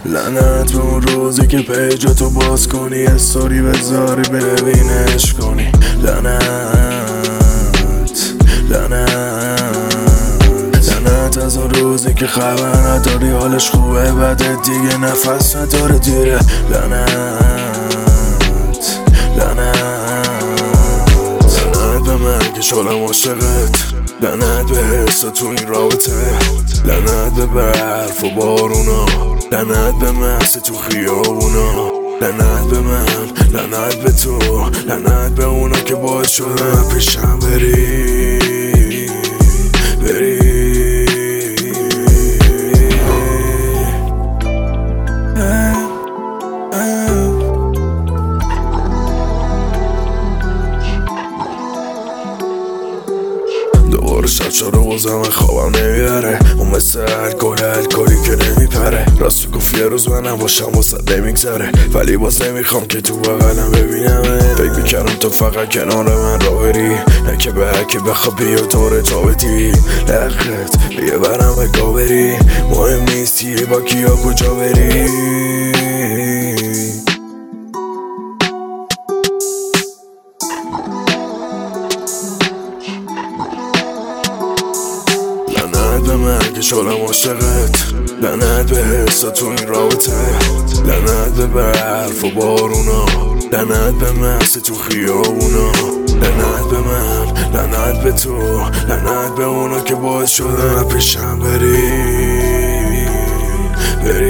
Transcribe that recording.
لعنت به اون روزی که پیجاتو باز کنی استوری بذاری ببینش کنی. لعنت از اون روزی که خبر نداری حالش خوبه بده دیگه نفس نداره دیره. لعنت به من که شدم عاشقت، لعنت به حس تو این رابطه، لعنت به برف و بارونا، لعنت به مست تو خیابونا، لعنت به من، لعنت به تو، لعنت به اونا که باعث شدن پیشم بری. دوباره شب شده بازم خوابم نمیبره، اون مثل الکلی که نمیپره. راستو گفت یه روز منم باشم واسه نمیگذره، ولی باز نمیخوام که تو بغلم ببینم. فکر میکردم تو فقط کنار من را بری، نه که به هرکی بخواب بیا دور تا بدی. لقت بیه برم به گابری، مهم نیستی با کیا کجا بری. لعنت به من که شدم عاشقت، لعنت به حس تو این رابطه، لعنت به برف و بارونا، لعنت به مست تو خیابونا، لعنت به من، لعنت به تو، لعنت به اونا که باعث شدن پیشم بری.